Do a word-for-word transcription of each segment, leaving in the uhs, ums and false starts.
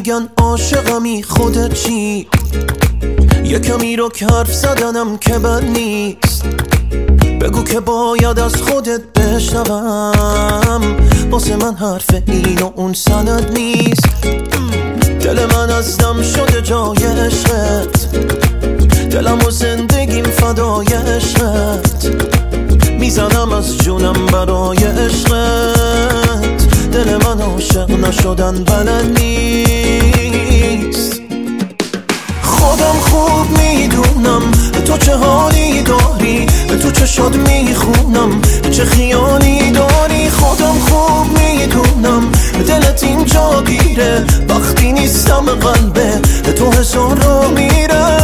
میگن عاشقمی، خودت چی؟ یه کمی رو که حرف زدنم که بد نیست، بگو که باید از خودت بشنوم. واسه من حرف این و اون سند نیست. دل من از دم شده جای عشقت، دلم و زندگیم فدای عشقت، میزنم از جونم برای عشقت. دل من عاشق نشدن بلد نیست. خودم خوب میدونم تو چه حالی داری، تو چه شاد میخونم چه خیالی داری. خودم خوب میدونم دلت اینجا گیره، وقتی نیستم قلبه تو هزار رو میره.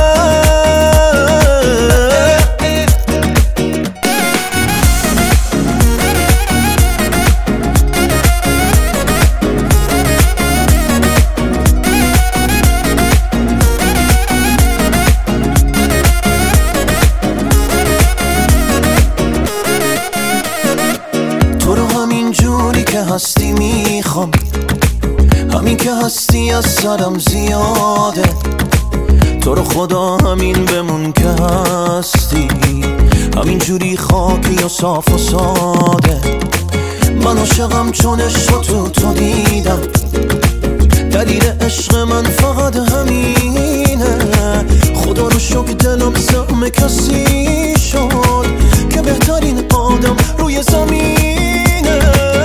هستی میخوام، همین که هستی از سرم زیاده. تو رو خدا همین بمون که هستی، همین جوری خاکی و صاف و ساده. من عاشقم چون عشق تو تو دیدم، دلیل عشق من فقط همینه. خدا رو شکر دلم زخم کسی شد که بهترین آدم روی زمینه.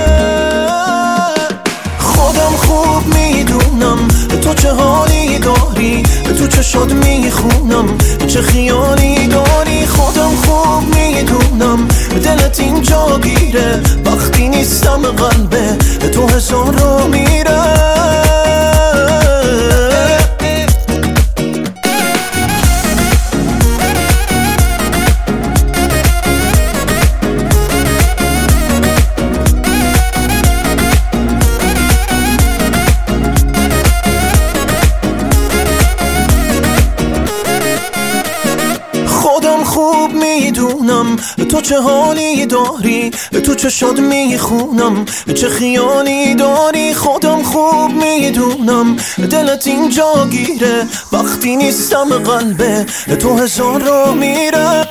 خودم خوب میدونم تو چه حالی داری، تو چه شاد میخونم چه خیالی داری. خودم خوب میدونم دلت اینجا گیره، وقتی نیستم قلبه تو هزار رو میره. خودم خوب میدونم تو چه حالی داری، تو چه شاد میخونم چه خیالی داری. خودم خوب میدونم دلت اینجا گیره، وقتی نیستم قلبه تو هزار رو میره.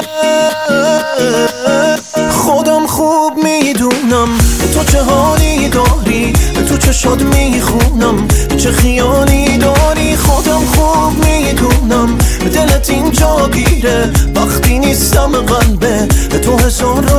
خودم خوب میدونم تو چه حالی داری، تو چه شاد میخونم چه خیالی داری. خودم خوب میدونم دلت اینجا گیره، وقتی نیستم قلبه تو هزار